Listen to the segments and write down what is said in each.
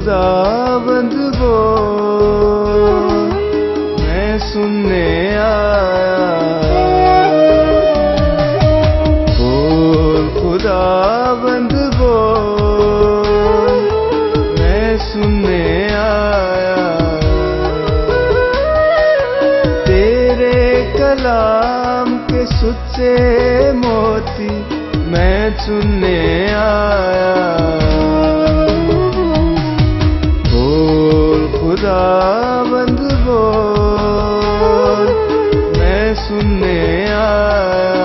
खुदावंद बोल, मैं सुनने आया। बोल खुदावंद बोल, मैं सुनने आया। तेरे कलाम के सुच्चे मोती मैं चुनने आया। बोल खुदावंद बोल, मैं सुनने आया।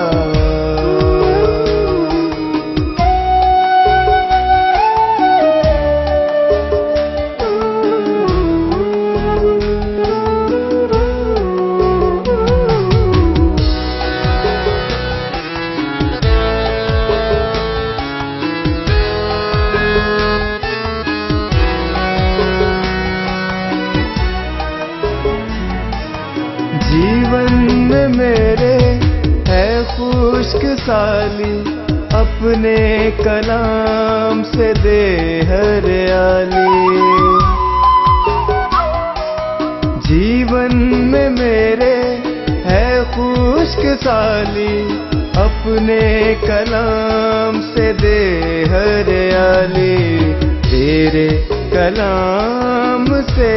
जीवन में मेरे है खुश्क साली, अपने कलाम से दे हरियाली। जीवन में मेरे है खुश्क साली, अपने कलाम से दे हरियाली। तेरे कलाम से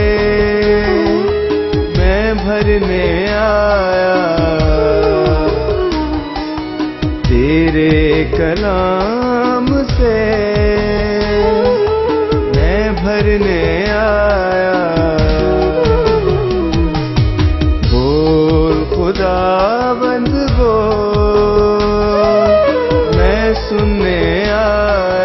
भरने आया। तेरे कलाम से मैं भरने आया। बोल खुदावंद बोल, मैं सुनने आया।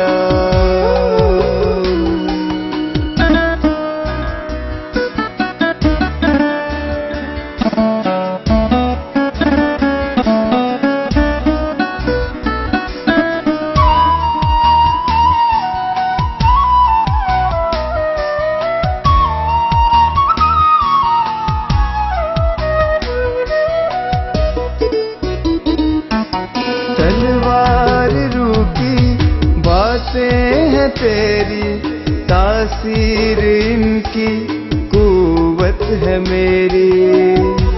तलवार रूकी बातें हैं तेरी, तासीर इनकी कुव्वत है मेरी।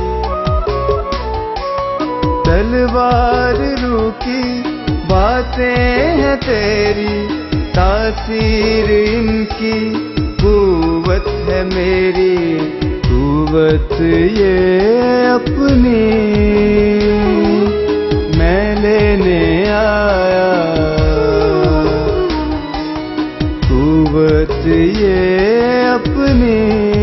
तलवार रूकी बातें हैं तेरी, तासीर इनकी कुव्वत है मेरी। कुव्वत ये अपनी मैं लेने आया। कुव्वत ये अपनी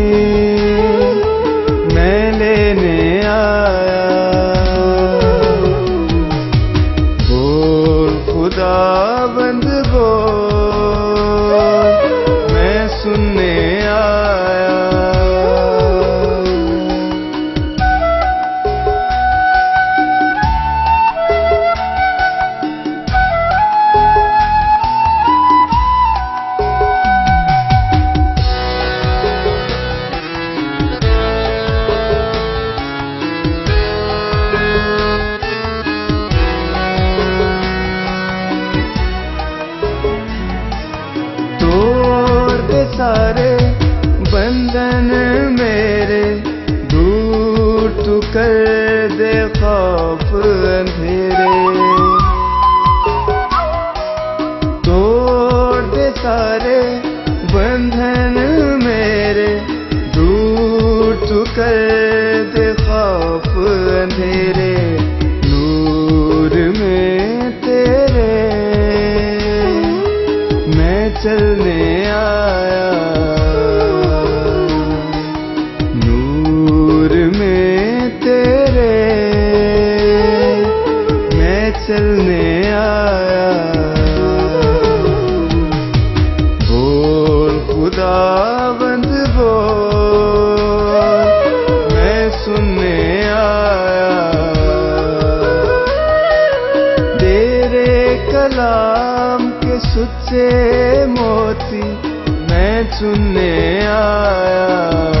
मैं लेने आया। बोल खुदावंद बोल, मैं सुनने आया। सारे बंधन मेरे दूर तू कर दे खौफ अंधेरे। तोड़ दे सारे बंधन मेरे दूर तू कर दे खौफ अंधेरे। नूर में तेरे मैं चलने आया। नूर में तेरे मैं चलने आया। बोल खुदावंद बोल, मैं सुनने आया। तेरे कलाम के सुच्चे मोती मैं चुनने आया।